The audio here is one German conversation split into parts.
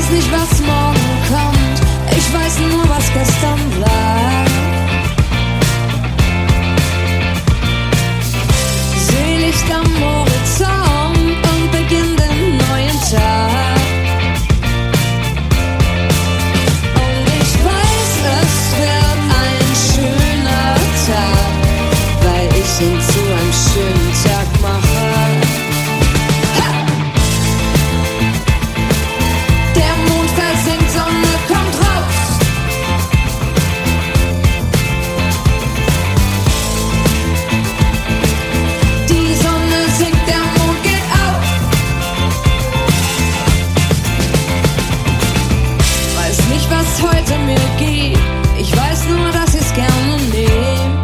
weiß nicht, was morgen kommt, ich weiß nur, was gestern war. Seelicht am Horizont und Beginn den neuen Tag. Und ich weiß, es wird ein schöner Tag, weil ich ihn zu einem schönen Tag mache. Der Mond versinkt, Sonne kommt raus. Die Sonne sinkt, der Mond geht auf. Weiß nicht, was heute mir gibt, ich weiß nur, dass ich's gerne nehm.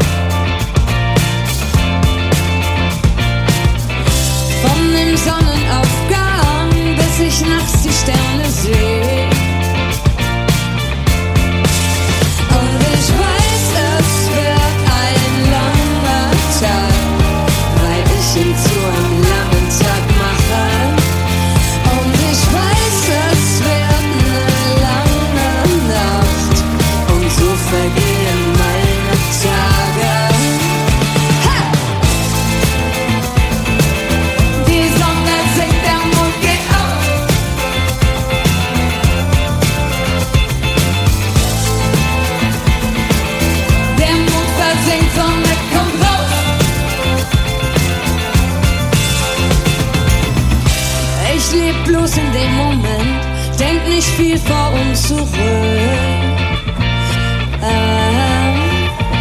Von dem Sonnenaufgang bis ich nachts die Sterne seh. Und ich weiß, es wird ein langer Tag, weil ich ihn zu einem langen Tag mache. Und ich weiß, es wird eine lange Nacht und so vergehen meine Tage. Ha! Die Sonne sinkt, der Mond geht auf. Der Mond versinkt, Sonne kommt raus. Ich leb bloß in dem Moment, denk nicht viel vor und zurück.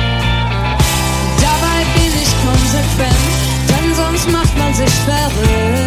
Dabei bin ich konsequent, denn sonst macht man sich verrückt.